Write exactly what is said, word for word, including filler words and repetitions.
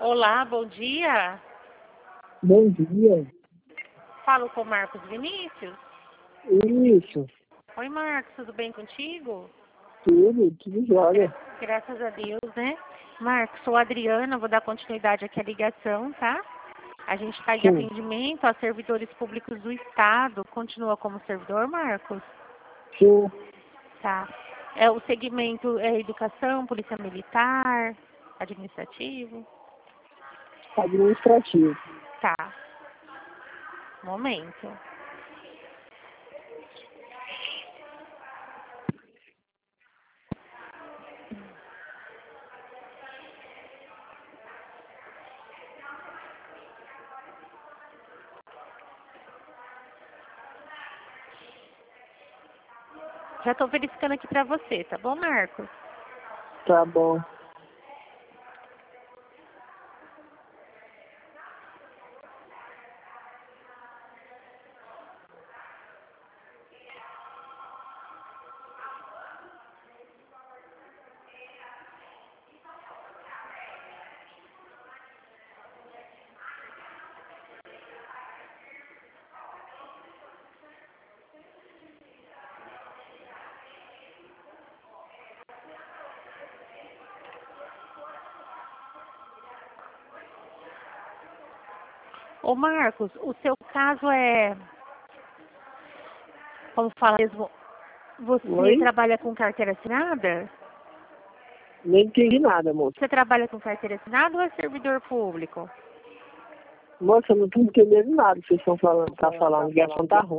Olá, bom dia. Bom dia. Falo com o Marcos Vinícius. Isso, Oi, Marcos, tudo bem contigo? tudo, tudo jóia. Graças a Deus, né? Marcos, sou a Adriana, vou dar continuidade aqui à ligação, tá? A gente está em Sim. atendimento a servidores públicos do Estado. Continua como servidor, Marcos? Sim, Tá. É, o segmento é educação, polícia militar, administrativo? administrativo. Tá. Momento. Já estou verificando aqui para você, tá bom, Marcos? Tá bom. Ô, Marcos, o seu caso é, como fala mesmo, você Oi? trabalha com carteira assinada? Não entendi nada, moça. Você trabalha com carteira assinada ou é servidor público? Moça, eu não tô entendendo nada que vocês estão falando. Tá falando, a ligação tá ruim.